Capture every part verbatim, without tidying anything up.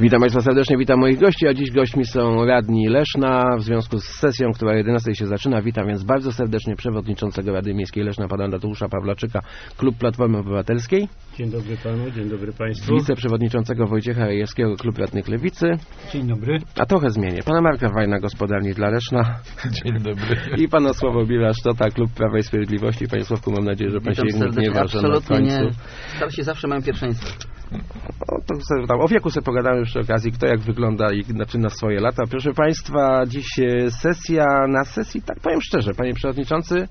Witam Państwa serdecznie, witam moich gości, a dziś gośćmi są radni Leszna w związku z sesją, która o jedenastej się zaczyna. Witam więc bardzo serdecznie przewodniczącego Rady Miejskiej Leszna, pana Tadeusza Pawlaczyka, Klub Platformy Obywatelskiej. Dzień dobry panu, dzień dobry państwu. Wiceprzewodniczącego Wojciecha Rejewskiego, Klub Radnych Lewicy. Dzień dobry. A trochę zmienię. Pana Marka Wajna, Gospodarni dla Leszna. Dzień dobry. I pana Sławomira Sztota, Klub Prawa i Sprawiedliwości. Panie Sławku, mam nadzieję, że pan Witam się nie gniewa, że na końcu. nie. Starsi zawsze mają pierwszeństwo. O, to sobie, tam, o wieku sobie pogadamy przy okazji, kto jak wygląda i zaczyna swoje lata. Proszę Państwa, dziś sesja na sesji, tak powiem szczerze, Panie Przewodniczący,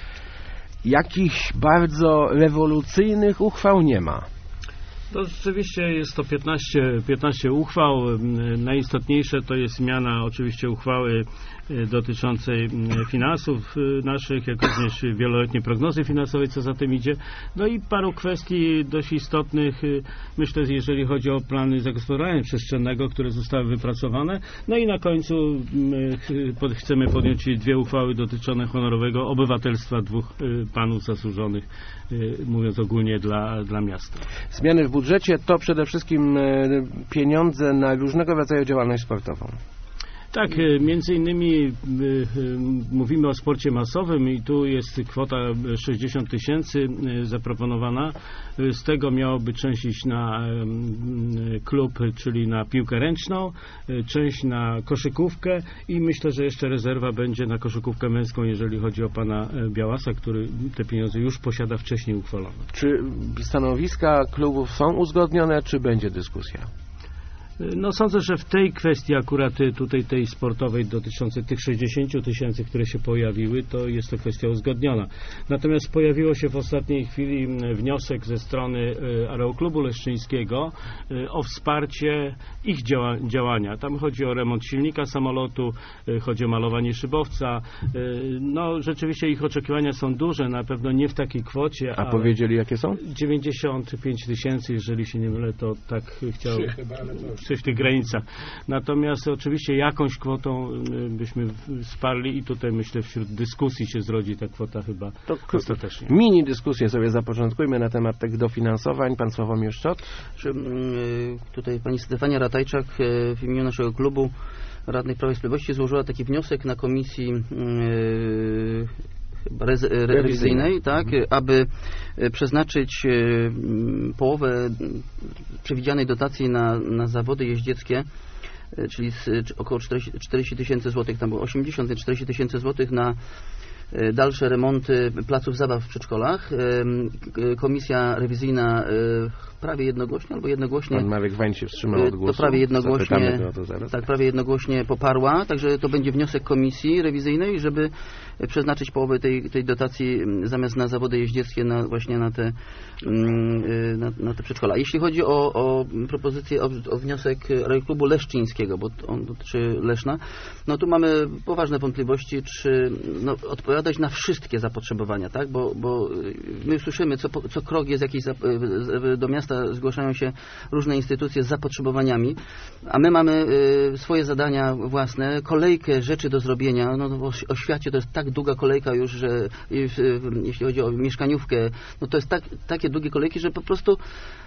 jakichś bardzo rewolucyjnych uchwał nie ma. To rzeczywiście jest to piętnaście, piętnaście uchwał. Najistotniejsze to jest zmiana oczywiście uchwały dotyczącej finansów naszych, jak również wieloletniej prognozy finansowej, co za tym idzie. No i paru kwestii dość istotnych, myślę, jeżeli chodzi o plany zagospodarowania przestrzennego, które zostały wypracowane. No i na końcu chcemy podjąć dwie uchwały dotyczące honorowego obywatelstwa dwóch panów zasłużonych, mówiąc ogólnie dla, dla miasta. Zmiany w budżecie to przede wszystkim pieniądze na różnego rodzaju działalność sportową. Tak, między innymi mówimy o sporcie masowym i tu jest kwota sześćdziesiąt tysięcy zaproponowana. Z tego miałoby część iść na klub, czyli na piłkę ręczną, część na koszykówkę i myślę, że jeszcze rezerwa będzie na koszykówkę męską, jeżeli chodzi o pana Białasa, który te pieniądze już posiada wcześniej uchwalone. Czy stanowiska klubów są uzgodnione, czy będzie dyskusja? No sądzę, że w tej kwestii akurat tutaj tej sportowej dotyczącej tych sześćdziesięciu tysięcy, które się pojawiły, to jest to kwestia uzgodniona. Natomiast pojawiło się w ostatniej chwili wniosek ze strony Aeroklubu Leszczyńskiego o wsparcie ich działa działania. Tam chodzi o remont silnika samolotu, chodzi o malowanie szybowca. No rzeczywiście ich oczekiwania są duże, na pewno nie w takiej kwocie. A powiedzieli jakie są? dziewięćdziesiąt pięć tysięcy, jeżeli się nie mylę, to tak chciał... w tych granicach. Natomiast oczywiście jakąś kwotą byśmy wsparli i tutaj myślę wśród dyskusji się zrodzi ta kwota chyba to ostatecznie. Mini dyskusję sobie zapoczątkujmy na temat tych dofinansowań. Pan Sławomir Sztot. Tutaj pani Stefania Ratajczak w imieniu naszego klubu Radnych Prawa i Sprawiedliwości złożyła taki wniosek na komisji Re- rewizyjnej, tak, mhm. aby przeznaczyć połowę przewidzianej dotacji na, na zawody jeździeckie, czyli około czterdzieści tysięcy złotych, tam było osiemdziesiąt, więc czterdzieści tysięcy złotych na dalsze remonty placów zabaw w przedszkolach. Komisja rewizyjna prawie jednogłośnie albo jednogłośnie. Pan Marek Wań się wstrzymał od głosu. To prawie jednogłośnie, to zaraz. tak, prawie jednogłośnie poparła, także to będzie wniosek komisji rewizyjnej, żeby przeznaczyć połowę tej, tej dotacji zamiast na zawody jeździeckie na, właśnie na te, na, na te przedszkola. Jeśli chodzi o, o propozycję, o, o wniosek Klubu Leszczyńskiego, bo on dotyczy Leszna, no tu mamy poważne wątpliwości, czy no, odpowiadać na wszystkie zapotrzebowania, tak? Bo, bo my słyszymy, co, co krok jest jakiś do miasta zgłaszają się różne instytucje z zapotrzebowaniami, a my mamy y, swoje zadania własne, kolejkę rzeczy do zrobienia. No, no, o świecie to jest tak długa kolejka już, że y, y, jeśli chodzi o mieszkaniówkę, no to jest tak, takie długie kolejki, że po prostu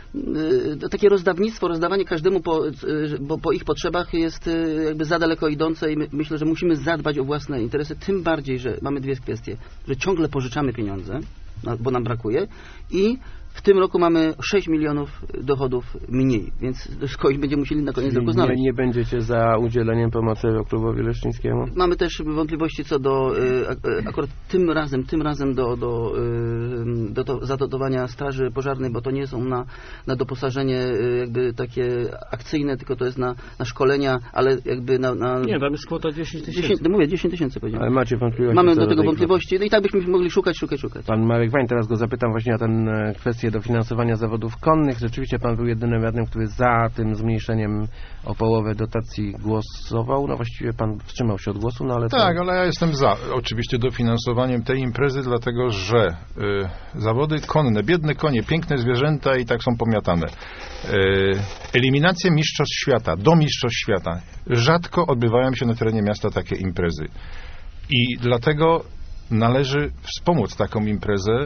y, takie rozdawnictwo, rozdawanie każdemu po, y, bo, po ich potrzebach jest y, jakby za daleko idące i my, myślę, że musimy zadbać o własne interesy, tym bardziej, że mamy dwie kwestie, że ciągle pożyczamy pieniądze, bo nam brakuje i w tym roku mamy sześć milionów dochodów mniej, więc kogoś będziemy musieli na koniec roku znaleźć. Nie, nie będziecie za udzieleniem pomocy Klubowi Leszczyńskiemu? Mamy też wątpliwości co do akurat tym razem, tym razem do, do, do, do zadotowania straży pożarnej, bo to nie są na, na doposażenie jakby takie akcyjne, tylko to jest na, na szkolenia, ale jakby na... na nie, tam jest kwota dziesięć tysięcy. Mówię, dziesięć tysięcy powiedziałem. Ale macie wątpliwości? Mamy do tego wątpliwości. No i tak byśmy mogli szukać, szukać, szukać. Pan Marek Wań, teraz go zapytam właśnie o tę kwestię dofinansowania zawodów konnych. Rzeczywiście pan był jedynym radnym, który za tym zmniejszeniem o połowę dotacji głosował. No właściwie pan wstrzymał się od głosu, no ale... Tak, to... ale ja jestem za oczywiście dofinansowaniem tej imprezy, dlatego że y, zawody konne, biedne konie, piękne zwierzęta i tak są pomiatane. Y, eliminacje mistrzostw świata, do mistrzostw świata. Rzadko odbywają się na terenie miasta takie imprezy. I dlatego należy wspomóc taką imprezę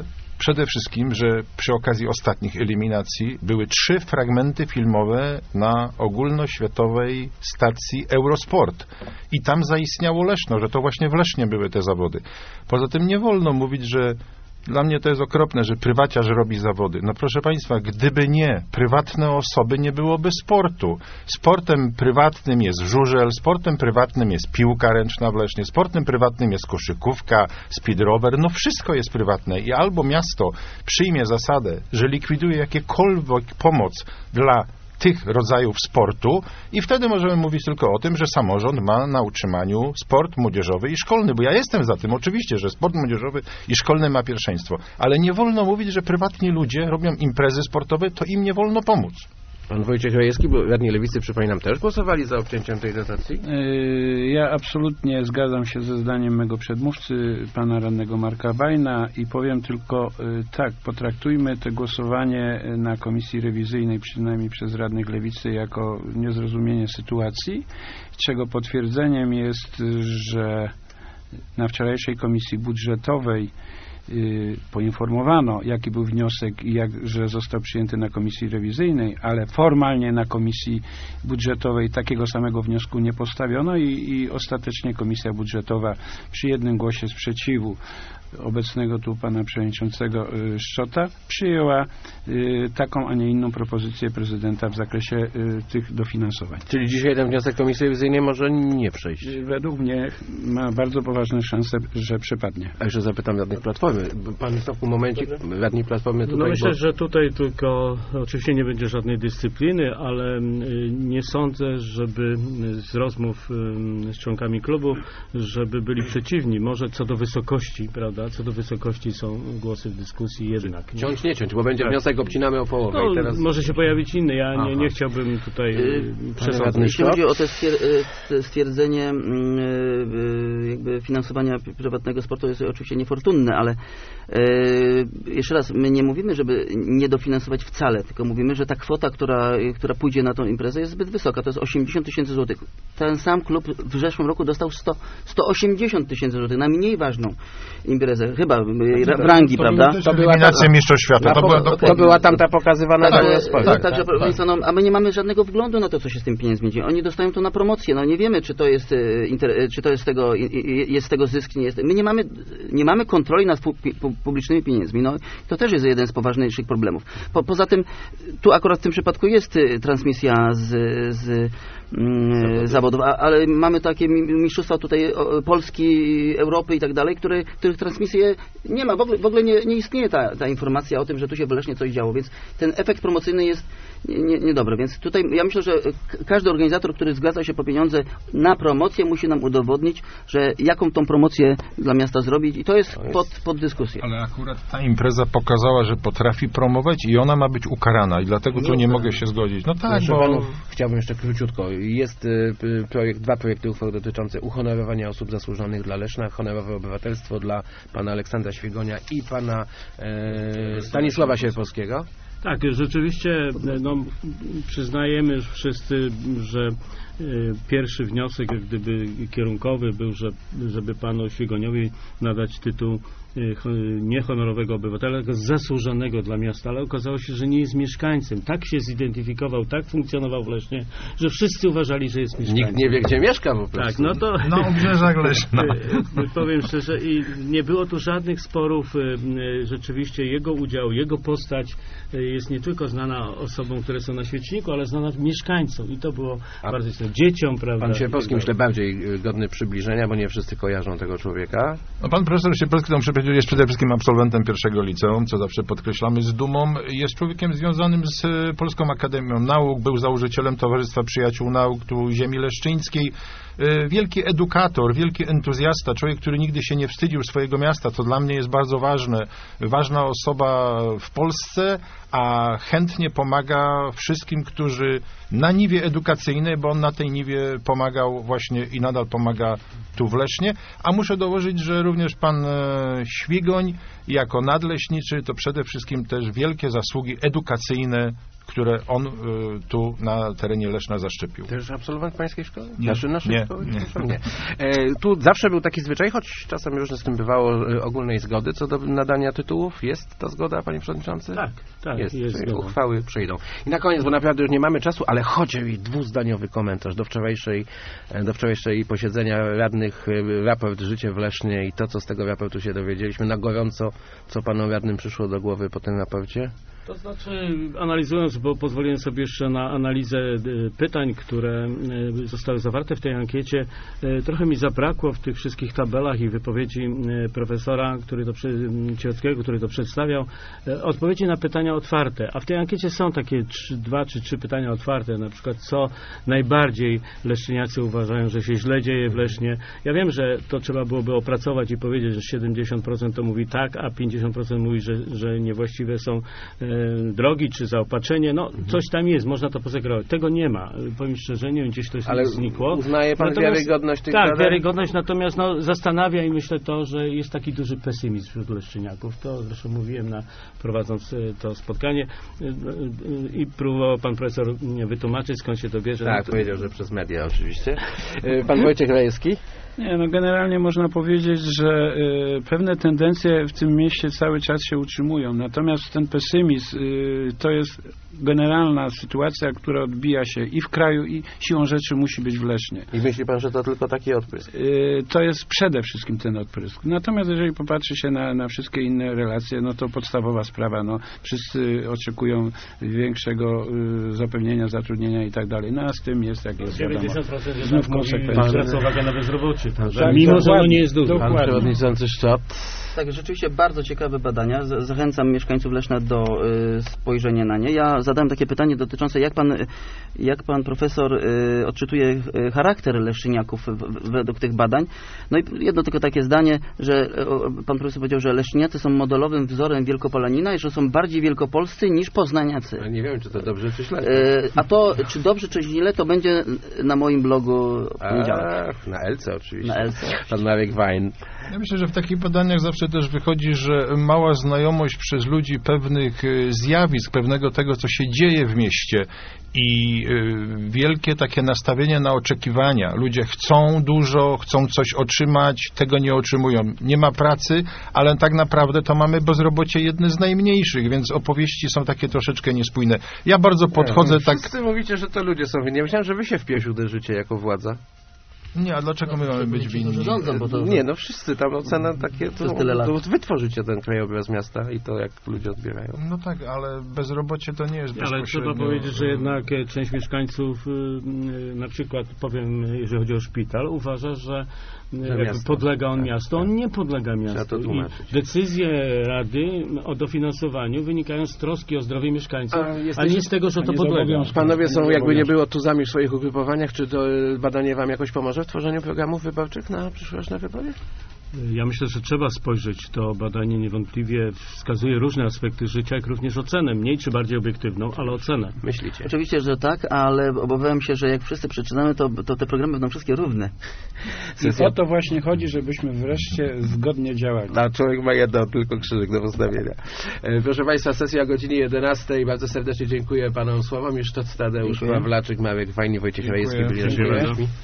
przede wszystkim, że przy okazji ostatnich eliminacji były trzy fragmenty filmowe na ogólnoświatowej stacji Eurosport. I tam zaistniało Leszno, że to właśnie w Lesznie były te zawody. Poza tym nie wolno mówić, że dla mnie to jest okropne, że prywaciarz robi zawody. No proszę Państwa, gdyby nie prywatne osoby, nie byłoby sportu. Sportem prywatnym jest żużel, sportem prywatnym jest piłka ręczna w Lesznie, sportem prywatnym jest koszykówka, speed rower, no wszystko jest prywatne i albo miasto przyjmie zasadę, że likwiduje jakiekolwiek pomoc dla tych rodzajów sportu i wtedy możemy mówić tylko o tym, że samorząd ma na utrzymaniu sport młodzieżowy i szkolny, bo ja jestem za tym, oczywiście, że sport młodzieżowy i szkolny ma pierwszeństwo, ale nie wolno mówić, że prywatni ludzie robią imprezy sportowe, to im nie wolno pomóc. Pan Wojciech Rajewski, bo radni Lewicy, przypominam, też głosowali za obcięciem tej dotacji? Ja absolutnie zgadzam się ze zdaniem mego przedmówcy, pana radnego Marka Wajna i powiem tylko tak, potraktujmy to głosowanie na komisji rewizyjnej, przynajmniej przez radnych Lewicy, jako niezrozumienie sytuacji, czego potwierdzeniem jest, że na wczorajszej komisji budżetowej poinformowano, jaki był wniosek i jak, że został przyjęty na komisji rewizyjnej, ale formalnie na komisji budżetowej takiego samego wniosku nie postawiono i, i ostatecznie komisja budżetowa przy jednym głosie sprzeciwu obecnego tu pana przewodniczącego y, Szczota przyjęła y, taką, a nie inną propozycję prezydenta w zakresie y, tych dofinansowań. Czyli dzisiaj ten wniosek komisji rewizyjnej może nie przejść? Y, według mnie ma bardzo poważne szanse, że przepadnie. A jeszcze zapytam radnych Platformy. Pan w tym momencie radni Platformy tutaj... No myślę, bo... że tutaj tylko oczywiście nie będzie żadnej dyscypliny, ale y, nie sądzę, żeby z rozmów y, z członkami klubu, żeby byli przeciwni. Może co do wysokości, prawda? Co do wysokości są głosy w dyskusji jednak. Ciąć, nie ciąć, bo będzie tak. Wniosek, obcinamy o połowę. No, i teraz... Może się pojawić inny. Ja nie, nie chciałbym tutaj yy, przesadzać. Jeśli chodzi o to stwierdzenie yy, jakby finansowania prywatnego sportu, jest oczywiście niefortunne, ale yy, jeszcze raz, my nie mówimy, żeby nie dofinansować wcale, tylko mówimy, że ta kwota, która, która pójdzie na tą imprezę, jest zbyt wysoka. To jest osiemdziesiąt tysięcy złotych. Ten sam klub w zeszłym roku dostał sto, sto osiemdziesiąt tysięcy złotych na mniej ważną imprezę. Chyba w rangi, to prawda? To była eliminacja mistrzostw świata. To była, okay. to była tamta pokazywana tak, na tak, tak, tak, tak, tak. No, a my nie mamy żadnego wglądu na to, co się z tym pieniędzmi dzieje. Oni dostają to na promocję. No nie wiemy, czy to jest, czy to jest z tego, jest z tego zysk, nie jest. My nie mamy, nie mamy kontroli nad publicznymi pieniędzmi. No, to też jest jeden z poważniejszych problemów. Po, poza tym, tu akurat w tym przypadku jest transmisja z, z mm, zawodów, a, ale mamy takie mistrzostwa tutaj Polski, Europy i tak dalej, które, których transmisje nie ma. W ogóle, w ogóle nie, nie istnieje ta, ta informacja o tym, że tu się w Lesznie coś działo, więc ten efekt promocyjny jest niedobry. Nie, nie więc tutaj ja myślę, że każdy organizator, który zgadza się po pieniądze na promocję, musi nam udowodnić, że jaką tą promocję dla miasta zrobić i to jest, to jest... Pod, pod dyskusję. Ale akurat ta impreza pokazała, że potrafi promować i ona ma być ukarana i dlatego tu nie mogę się zgodzić. No tak, Proszę bo... panów, chciałbym jeszcze króciutko. Jest y, projekt, dwa projekty uchwał dotyczące uhonorowania osób zasłużonych dla Leszna, honorowe obywatelstwo dla pana Aleksandra Świegonia i pana e, Stanisława Sierpowskiego. Tak, rzeczywiście no, przyznajemy wszyscy, że pierwszy wniosek jak gdyby kierunkowy był, że, żeby panu Świegoniowi nadać tytuł niehonorowego obywatela, tylko zasłużonego dla miasta, ale okazało się, że nie jest mieszkańcem. Tak się zidentyfikował, tak funkcjonował w Lesznie, że wszyscy uważali, że jest mieszkańcem. Nikt nie wie, gdzie mieszka po prostu. Tak, no to... Na obrzeżach Leszna. Powiem szczerze, i nie było tu żadnych sporów. Rzeczywiście jego udział, jego postać jest nie tylko znana osobom, które są na świeczniku, ale znana mieszkańcom. I to było A bardzo istotne. Dzieciom, prawda? Pan Sierpowski, myślę, bardziej godny przybliżenia, bo nie wszyscy kojarzą tego człowieka. No, pan profesor Sierpowski, jest przede wszystkim absolwentem pierwszego liceum, co zawsze podkreślamy z dumą. Jest człowiekiem związanym z Polską Akademią Nauk, był założycielem Towarzystwa Przyjaciół Nauk tu ziemi leszczyńskiej. Wielki edukator, wielki entuzjasta, człowiek, który nigdy się nie wstydził swojego miasta, to dla mnie jest bardzo ważne. Ważna osoba w Polsce, a chętnie pomaga wszystkim, którzy na niwie edukacyjnej, bo on na tej niwie pomagał właśnie i nadal pomaga tu w Lesznie, a muszę dołożyć, że również pan Świgoń jako nadleśniczy to przede wszystkim też wielkie zasługi edukacyjne które on y, tu na terenie Leszna zaszczepił. Też absolwent pańskiej szkoły? Nie. Znaczy naszej Nie. szkoły? Nie. nie. E, tu zawsze był taki zwyczaj, choć czasem różnie z tym bywało, e, ogólnej zgody co do nadania tytułów. Jest to zgoda, panie przewodniczący? Tak, tak, jest. jest Czyli zgoda. uchwały przyjdą. I na koniec, bo naprawdę już nie mamy czasu, ale chodzi mi dwuzdaniowy komentarz do wczorajszej, do wczorajszej posiedzenia radnych, e, raport Życie w Lesznie i to, co z tego raportu się dowiedzieliśmy na gorąco, co panom radnym przyszło do głowy po tym raporcie? To znaczy, analizując, bo pozwoliłem sobie jeszcze na analizę y, pytań, które y, zostały zawarte w tej ankiecie, y, trochę mi zabrakło w tych wszystkich tabelach i wypowiedzi y, profesora, który to, Cierowskiego, który to przedstawiał, y, odpowiedzi na pytania otwarte. A w tej ankiecie są takie trzy, dwa czy trzy pytania otwarte, na przykład co najbardziej leszczyniacy uważają, że się źle dzieje w Lesznie. Ja wiem, że to trzeba byłoby opracować i powiedzieć, że siedemdziesiąt procent to mówi tak, a pięćdziesiąt procent mówi, że, że niewłaściwe są y, drogi czy zaopatrzenie, no mhm. coś tam jest, można to pozegrować. Tego nie ma. Powiem szczerze, nie wiem, gdzieś to Ale znikło. uznaje pan natomiast, wiarygodność tych Tak, badań? wiarygodność, natomiast no, zastanawia i myślę to, że jest taki duży pesymizm wśród leszczyniaków. To zresztą mówiłem na, prowadząc to spotkanie i próbował pan profesor wytłumaczyć, skąd się to bierze. Tak, no to... powiedział, że przez media oczywiście. Pan Wojciech Rajewski? Nie, no generalnie można powiedzieć, że y, pewne tendencje w tym mieście cały czas się utrzymują. Natomiast ten pesymizm y, to jest generalna sytuacja, która odbija się i w kraju, i siłą rzeczy musi być w Lesznie. I myśli pan, że to tylko taki odprysk? Y, to jest przede wszystkim ten odprysk. Natomiast jeżeli popatrzy się na, na wszystkie inne relacje, no to podstawowa sprawa, no wszyscy oczekują większego y, zapewnienia zatrudnienia i tak dalej. No a z tym jest, jak jest, wiadomo, dziewięćdziesiąt procent znów konsekwencja. zwraca uwagę na bezrobocie. Tak, mimo, że ono dokładnie, nie jest duże. Pan przewodniczący Szczot. Tak, rzeczywiście bardzo ciekawe badania. Z- Zachęcam mieszkańców Leszna do y, spojrzenia na nie. Ja zadałem takie pytanie dotyczące, jak pan, jak pan profesor y, odczytuje y, charakter leszczyniaków w, w, według tych badań. No i jedno tylko takie zdanie, że y, o, pan profesor powiedział, że leszczyniacy są modelowym wzorem Wielkopolanina i że są bardziej wielkopolscy niż poznaniacy. Nie wiem, czy to dobrze, czy źle. Y, a to, czy dobrze, czy źle, to będzie na moim blogu w poniedziałek. Ach, na Elce oczywiście. Na Elce. Pan Marek Wajn. Ja myślę, że w takich badaniach zawsze też wychodzi, że mała znajomość przez ludzi pewnych y, zjawisk, pewnego tego, co się dzieje w mieście i y, wielkie takie nastawienie na oczekiwania. Ludzie chcą dużo, chcą coś otrzymać, tego nie otrzymują. Nie ma pracy, ale tak naprawdę to mamy bezrobocie jedne z najmniejszych, więc opowieści są takie troszeczkę niespójne. Ja bardzo podchodzę tak... Wszyscy mówicie, że to ludzie są winni. Ja myślałem, że wy się w pieś uderzycie jako władza. Nie, a dlaczego my mamy być winni? Rządzą, bo to... Nie, no wszyscy tam ocena takie, to, Przez tyle lat. to wy tworzycie ten krajobraz miasta i to, jak ludzie odbierają. No tak, ale bezrobocie to nie jest Ale bezpośrednio... trzeba powiedzieć, że jednak e, część mieszkańców, y, y, na przykład powiem, jeżeli chodzi o szpital, uważa, że, y, jakby miasto. podlega on Tak, miastu. tak. On nie podlega Trzeba miastu. to I tłumaczyć. decyzje Rady o dofinansowaniu wynikają z troski o zdrowie mieszkańców, A a, jesteś- nie z tego, że a to nie z podlega. obowiązku. Panowie są, Nie jakby nie obowiązku. było, tuzami w swoich ugrupowaniach. Czy to e, badanie wam jakoś pomoże w tworzeniu programów wyborczych na przyszłoroczne wybory? Ja myślę, że trzeba spojrzeć. To badanie niewątpliwie wskazuje różne aspekty życia, jak również ocenę, mniej czy bardziej obiektywną, ale ocenę. Myślicie? Oczywiście, że tak, ale obawiam się, że jak wszyscy przeczytamy, to, to te programy będą wszystkie równe. I o to właśnie chodzi, żebyśmy wreszcie zgodnie działali. A człowiek ma jedno, tylko krzyżyk do postawienia. E, Proszę Państwa, sesja o godzinie jedenastej. Bardzo serdecznie dziękuję panom Sławomirze Sztot, Tadeusz Dziękuję. Pawlaczyk, Marek Wajn i Wojciech Dziękuję. Rajewski byli naszymi Dziękuję. gośćmi.